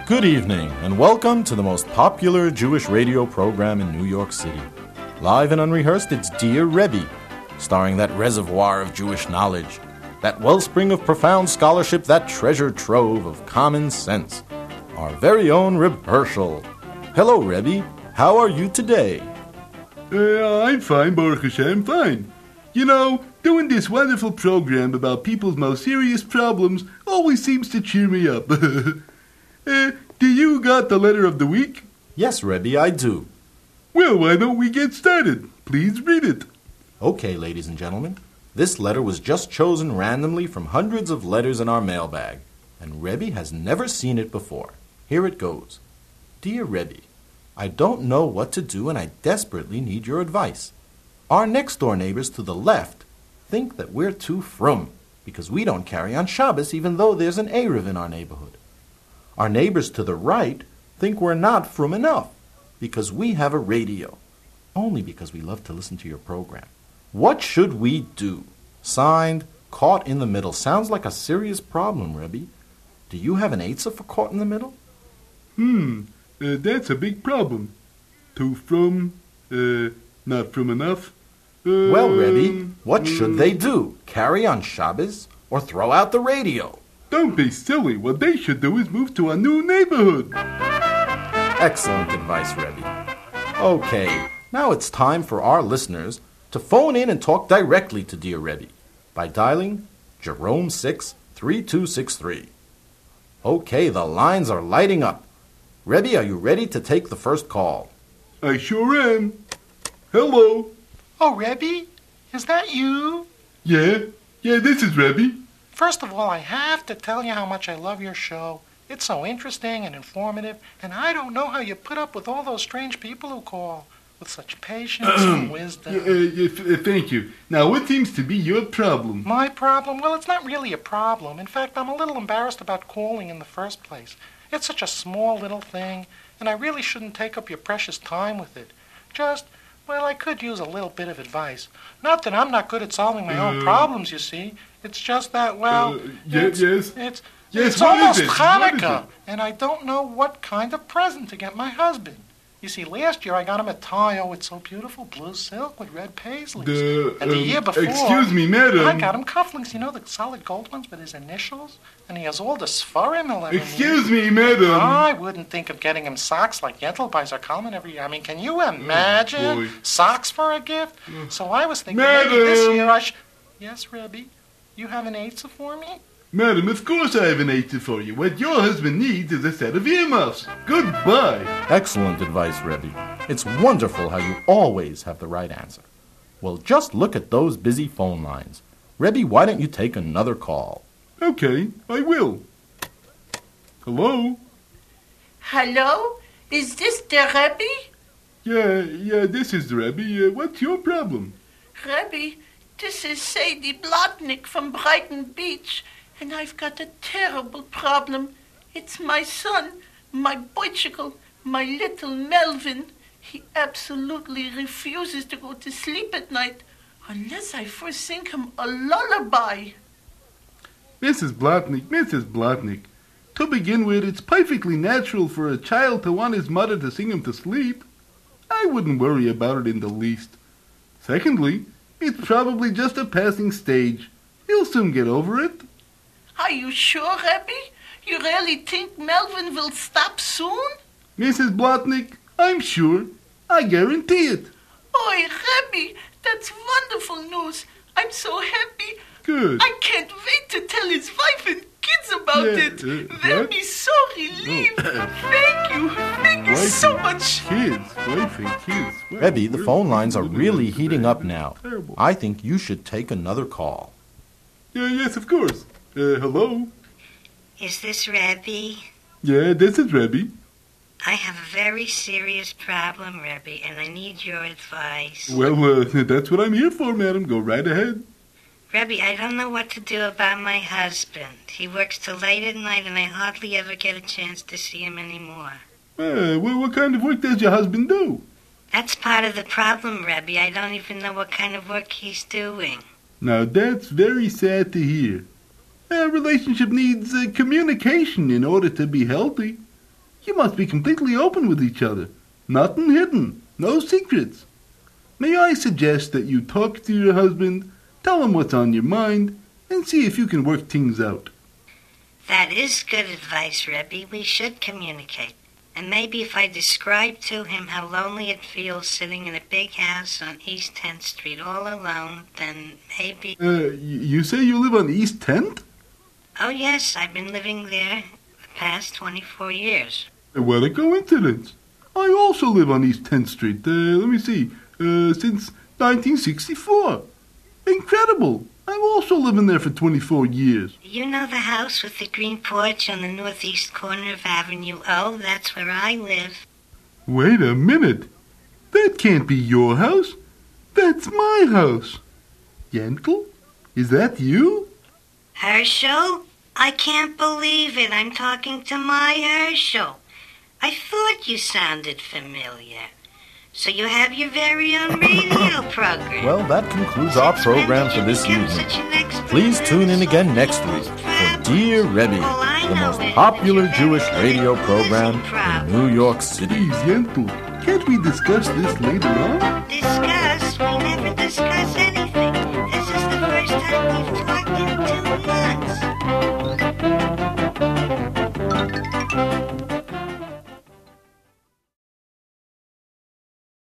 Good evening, and welcome to the most popular Jewish radio program in New York City. Live and unrehearsed, it's Dear Rebbe, starring that reservoir of Jewish knowledge, that wellspring of profound scholarship, that treasure trove of common sense, our very own Reb Herschel. Hello, Rebbe. How are you today? I'm fine, Baruch Hashem, fine. You know, doing this wonderful program about people's most serious problems always seems to cheer me up. Do you got the letter of the week? Yes, Rebbe, I do. Well, why don't we get started? Please read it. Okay, ladies and gentlemen. This letter was just chosen randomly from hundreds of letters in our mailbag, and Rebbe has never seen it before. Here it goes. Dear Rebbe, I don't know what to do and I desperately need your advice. Our next-door neighbors to the left think that we're too frum because we don't carry on Shabbos even though there's an Erev in our neighborhood. Our neighbors to the right think we're not frum enough because we have a radio, only because we love to listen to your program. What should we do? Signed, Caught in the Middle. Sounds like a serious problem, Rebbe. Do you have an eitzah for Caught in the Middle? That's a big problem. Too frum, not frum enough. Well, Rebbe, what should they do? Carry on Shabbos or throw out the radio? Don't be silly. What they should do is move to a new neighborhood. Excellent advice, Rebbe. Okay, now it's time for our listeners to phone in and talk directly to Dear Rebbe by dialing Jerome 6 3263. Okay, the lines are lighting up. Rebbe, are you ready to take the first call? I sure am. Hello. Oh, Rebbe? Is that you? Yeah, this is Rebbe. First of all, I have to tell you how much I love your show. It's so interesting and informative, and I don't know how you put up with all those strange people who call with such patience and wisdom. Thank you. Now, what seems to be your problem? My problem? Well, it's not really a problem. In fact, I'm a little embarrassed about calling in the first place. It's such a small little thing, and I really shouldn't take up your precious time with it. Well, I could use a little bit of advice. Not that I'm not good at solving my own problems, you see. It's just that, Yes, it's almost Hanukkah, and I don't know what kind of present to get my husband. You see, last year I got him a tie, it's so beautiful, blue silk with red paisleys. And the year before, excuse me, madam. I got him cufflinks, the solid gold ones with his initials, and he has all the Sfarim he'll ever need. Excuse me, madam. I wouldn't think of getting him socks like Yentl buys our Kalman every year. I mean, can you imagine socks for a gift? So I was thinking maybe this year I should... Yes, Rebbe? You have an eitzah for me? Madam, of course I have an eitzah for you. What your husband needs is a set of earmuffs. Goodbye. Excellent advice, Rebbe. It's wonderful how you always have the right answer. Well, just look at those busy phone lines. Rebbe, why don't you take another call? Okay, I will. Hello? Hello? Is this the Rebbe? Yeah, this is the Rebbe. What's your problem? Rebbe, this is Sadie Blotnick from Brighton Beach, and I've got a terrible problem. It's my son, my boychicle, my little Melvin. He absolutely refuses to go to sleep at night unless I first sing him a lullaby. Mrs. Blotnick. To begin with, it's perfectly natural for a child to want his mother to sing him to sleep. I wouldn't worry about it in the least. Secondly, it's probably just a passing stage. He'll soon get over it. Are you sure, Rebbe? You really think Melvin will stop soon? Mrs. Blotnick, I'm sure. I guarantee it. Oi, Rebbe, that's wonderful news. I'm so happy. Good. I can't wait to tell his wife and kids about it. They'll be so relieved. Thank you so much. Wife and kids. Well, Rebbe, the phone lines are really heating up now. Terrible. I think you should take another call. Yes, of course. Hello? Is this Rebbe? Yeah, this is Rebbe. I have a very serious problem, Rebbe, and I need your advice. Well, that's what I'm here for, madam. Go right ahead. Rebbe, I don't know what to do about my husband. He works till late at night, and I hardly ever get a chance to see him anymore. What kind of work does your husband do? That's part of the problem, Rebbe. I don't even know what kind of work he's doing. Now, that's very sad to hear. A relationship needs communication in order to be healthy. You must be completely open with each other. Nothing hidden. No secrets. May I suggest that you talk to your husband, tell him what's on your mind, and see if you can work things out. That is good advice, Rebbe. We should communicate. And maybe if I describe to him how lonely it feels sitting in a big house on East 10th Street all alone, then maybe... You say you live on East 10th? Oh, yes, I've been living there the past 24 years. What a coincidence. I also live on East 10th Street, let me see, since 1964. Incredible. I'm also living there for 24 years. You know the house with the green porch on the northeast corner of Avenue O? That's where I live. Wait a minute. That can't be your house. That's my house. Yentl? Is that you? Herschel? I can't believe it. I'm talking to my Herschel. I thought you sounded familiar. So you have your very own radio program. Well, that concludes our program for this evening. Please tune in again next week for Dear Rebbe, the most popular Jewish radio program in New York City. Please, Yentl, can't we discuss this later on? Discuss